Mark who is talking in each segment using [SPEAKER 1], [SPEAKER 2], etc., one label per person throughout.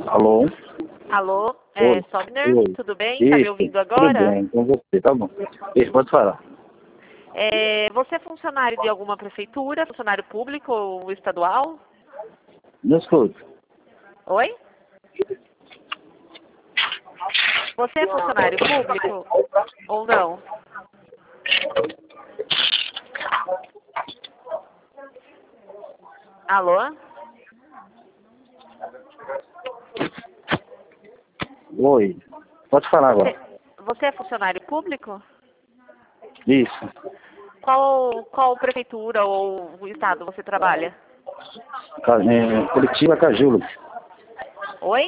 [SPEAKER 1] Alô?
[SPEAKER 2] Alô,
[SPEAKER 1] Oi.
[SPEAKER 2] Sobner,
[SPEAKER 1] Oi.
[SPEAKER 2] tudo bem? Tá me
[SPEAKER 1] Isso,
[SPEAKER 2] ouvindo agora?
[SPEAKER 1] tudo bem, com você, tá bom. Isso, pode falar.
[SPEAKER 2] Você é funcionário de alguma prefeitura, funcionário público ou estadual?
[SPEAKER 1] Não escuto.
[SPEAKER 2] Oi? Você é funcionário público ou não? Alô?
[SPEAKER 1] Oi. Pode falar agora.
[SPEAKER 2] Você é funcionário público?
[SPEAKER 1] Isso.
[SPEAKER 2] Qual prefeitura ou o estado você trabalha?
[SPEAKER 1] Curitiba, Cajulo.
[SPEAKER 2] Oi?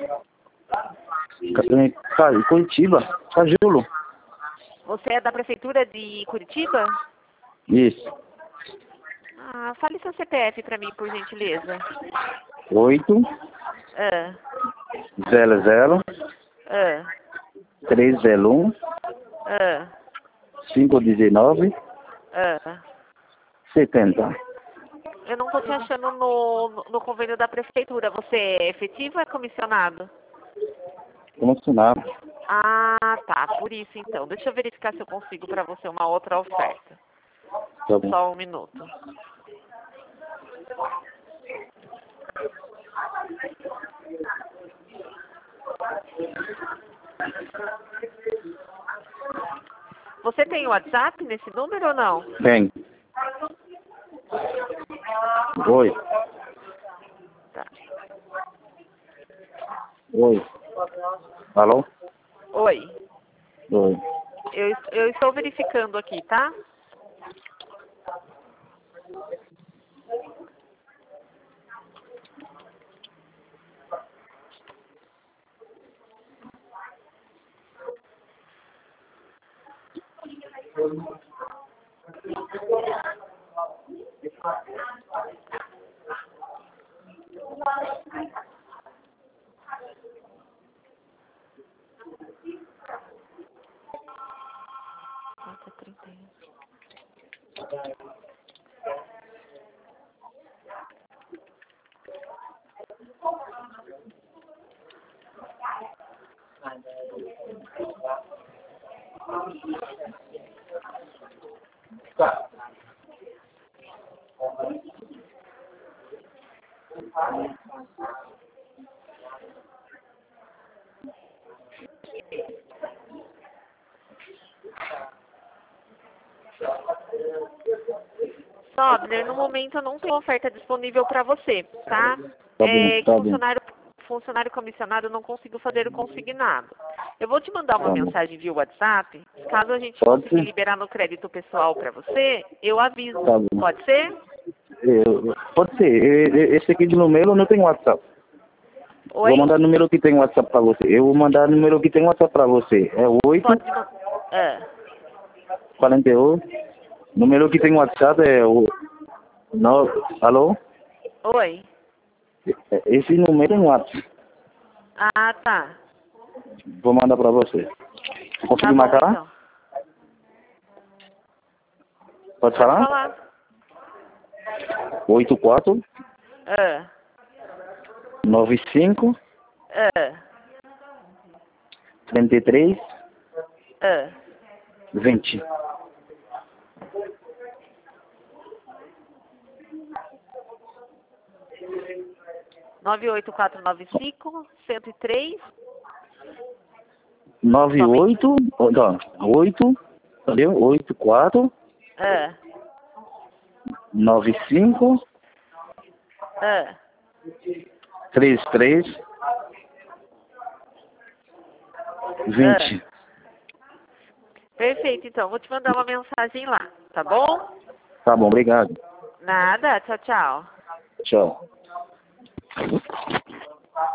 [SPEAKER 1] Curitiba, Cajulo.
[SPEAKER 2] Você é da prefeitura de Curitiba?
[SPEAKER 1] Isso.
[SPEAKER 2] Fale seu CPF para mim, por gentileza.
[SPEAKER 1] 8
[SPEAKER 2] Ah,
[SPEAKER 1] 00
[SPEAKER 2] ah,
[SPEAKER 1] 301
[SPEAKER 2] ah,
[SPEAKER 1] 519
[SPEAKER 2] ah.
[SPEAKER 1] 70.
[SPEAKER 2] Eu não estou te achando no convênio da prefeitura. Você é efetivo ou é comissionado?
[SPEAKER 1] Comissionado.
[SPEAKER 2] Tá. Por isso, então. Deixa eu verificar se eu consigo para você uma outra oferta.
[SPEAKER 1] Tá bom.
[SPEAKER 2] Só um minuto. Você tem WhatsApp nesse número ou não?
[SPEAKER 1] Tem. Oi.
[SPEAKER 2] Tá.
[SPEAKER 1] Oi. Alô?
[SPEAKER 2] Oi.
[SPEAKER 1] Oi.
[SPEAKER 2] Eu estou verificando aqui, tá? Nota 31. Sobner, no momento eu não tenho oferta disponível para você, tá?
[SPEAKER 1] Tá bom, tá bom.
[SPEAKER 2] Funcionário comissionado eu não consigo fazer o consignado. Eu vou te mandar uma
[SPEAKER 1] Tá bom.
[SPEAKER 2] mensagem via WhatsApp. Caso a gente
[SPEAKER 1] Pode
[SPEAKER 2] conseguir
[SPEAKER 1] ser?
[SPEAKER 2] liberar no crédito pessoal para você, eu aviso.
[SPEAKER 1] Tá bom.
[SPEAKER 2] Pode ser?
[SPEAKER 1] Pode ser. Esse aqui de número não tem WhatsApp.
[SPEAKER 2] Oi?
[SPEAKER 1] Vou mandar o número que tem WhatsApp pra você. Eu vou mandar o número que tem WhatsApp pra você. É 8
[SPEAKER 2] Pode mandar.
[SPEAKER 1] 48. O número que tem WhatsApp é o 9. Alô?
[SPEAKER 2] Oi?
[SPEAKER 1] Esse número tem WhatsApp.
[SPEAKER 2] Tá.
[SPEAKER 1] Vou mandar pra você.
[SPEAKER 2] Tá
[SPEAKER 1] Conseguir
[SPEAKER 2] bom,
[SPEAKER 1] marcar?
[SPEAKER 2] então.
[SPEAKER 1] Pode
[SPEAKER 2] Pode
[SPEAKER 1] falar?
[SPEAKER 2] falar.
[SPEAKER 1] 84
[SPEAKER 2] Ah,
[SPEAKER 1] 95
[SPEAKER 2] ah,
[SPEAKER 1] 33
[SPEAKER 2] ah.
[SPEAKER 1] 20.
[SPEAKER 2] Nove oito quatro nove cinco 103.
[SPEAKER 1] 98. Não, 8. Entendeu? 84
[SPEAKER 2] Ah,
[SPEAKER 1] 95
[SPEAKER 2] ah.
[SPEAKER 1] 33 20.
[SPEAKER 2] Perfeito, então. Vou te mandar uma mensagem lá, tá bom?
[SPEAKER 1] Tá bom, obrigado.
[SPEAKER 2] Nada. Tchau, tchau.
[SPEAKER 1] Tchau.